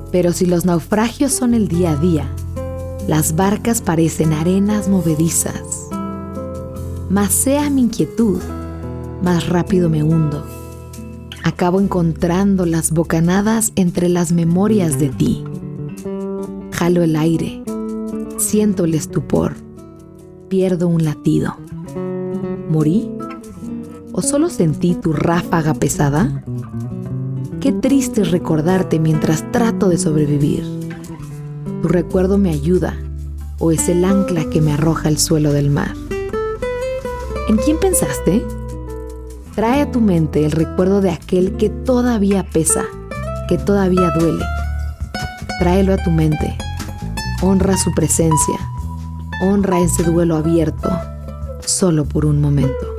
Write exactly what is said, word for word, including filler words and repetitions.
Pero si los naufragios son el día a día, las barcas parecen arenas movedizas. Más sea mi inquietud, más rápido me hundo. Acabo encontrando las bocanadas entre las memorias de ti. Jalo el aire, siento el estupor, pierdo un latido. ¿Morí? ¿O solo sentí tu ráfaga pesada? Qué triste es recordarte mientras trato de sobrevivir. ¿Tu recuerdo me ayuda o es el ancla que me arroja al suelo del mar? ¿En quién pensaste? Trae a tu mente el recuerdo de aquel que todavía pesa, que todavía duele. Tráelo a tu mente. Honra su presencia. Honra ese duelo abierto, solo por un momento.